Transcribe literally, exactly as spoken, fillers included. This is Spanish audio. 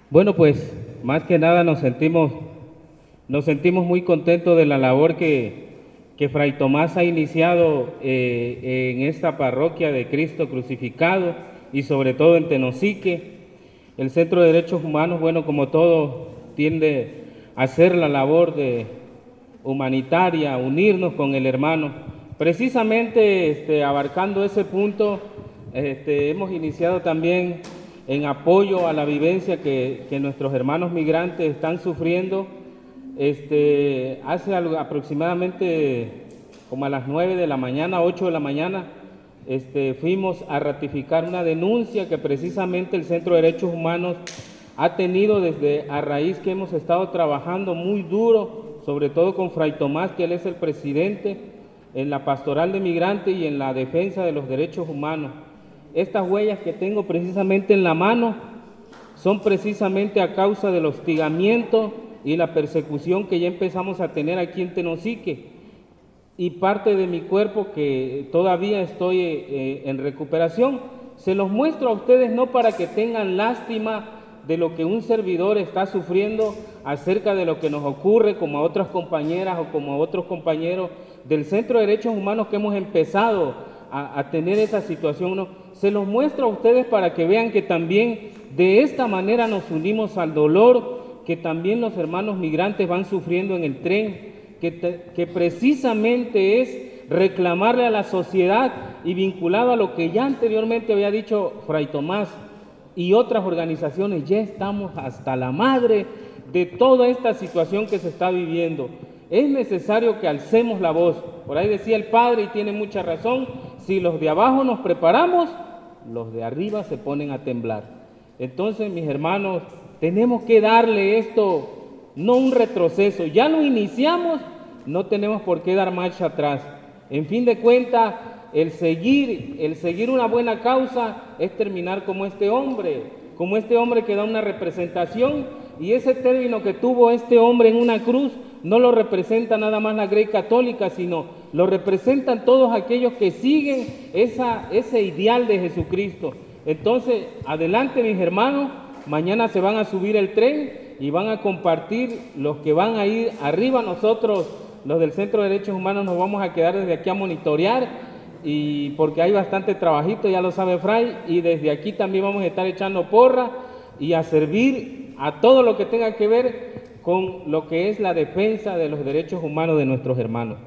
Bueno, pues más que nada nos sentimos, nos sentimos muy contentos de la labor que, que Fray Tomás ha iniciado eh, en esta parroquia de Cristo Crucificado y sobre todo en Tenosique. El Centro de Derechos Humanos, bueno, como todo, tiende a hacer la labor de humanitaria, unirnos con el hermano. Precisamente este, abarcando ese punto, este, hemos iniciado también en apoyo a la vivencia que, que nuestros hermanos migrantes están sufriendo. Este, hace algo, aproximadamente como a las nueve de la mañana, ocho de la mañana, este, fuimos a ratificar una denuncia que precisamente el Centro de Derechos Humanos ha tenido desde a raíz que hemos estado trabajando muy duro, sobre todo con Fray Tomás, que él es el presidente, en la pastoral de migrantes y en la defensa de los derechos humanos. Estas huellas que tengo precisamente en la mano son precisamente a causa del hostigamiento y la persecución que ya empezamos a tener aquí en Tenosique, y parte de mi cuerpo que todavía estoy eh, en recuperación. Se los muestro a ustedes no para que tengan lástima de lo que un servidor está sufriendo acerca de lo que nos ocurre, como a otras compañeras o como a otros compañeros del Centro de Derechos Humanos que hemos empezado a, a tener esa situación, ¿no? Se los muestro a ustedes para que vean que también de esta manera nos unimos al dolor que también los hermanos migrantes van sufriendo en el tren, que, te, que precisamente es reclamarle a la sociedad y vinculado a lo que ya anteriormente había dicho Fray Tomás y otras organizaciones. Ya estamos hasta la madre de toda esta situación que se está viviendo. Es necesario que alcemos la voz. Por ahí decía el padre, y tiene mucha razón, si los de abajo nos preparamos, los de arriba se ponen a temblar. Entonces, mis hermanos, tenemos que darle esto, no un retroceso. Ya lo iniciamos, no tenemos por qué dar marcha atrás. En fin de cuentas, el seguir, el seguir una buena causa es terminar como este hombre, como este hombre que da una representación, y ese término que tuvo este hombre en una cruz no lo representa nada más la Grey Católica, sino lo representan todos aquellos que siguen esa, ese ideal de Jesucristo. Entonces, adelante mis hermanos, mañana se van a subir el tren y van a compartir los que van a ir arriba. Nosotros, los del Centro de Derechos Humanos, nos vamos a quedar desde aquí a monitorear, y porque hay bastante trabajito, ya lo sabe Fray, y desde aquí también vamos a estar echando porra y a servir a todo lo que tenga que ver con lo que es la defensa de los derechos humanos de nuestros hermanos.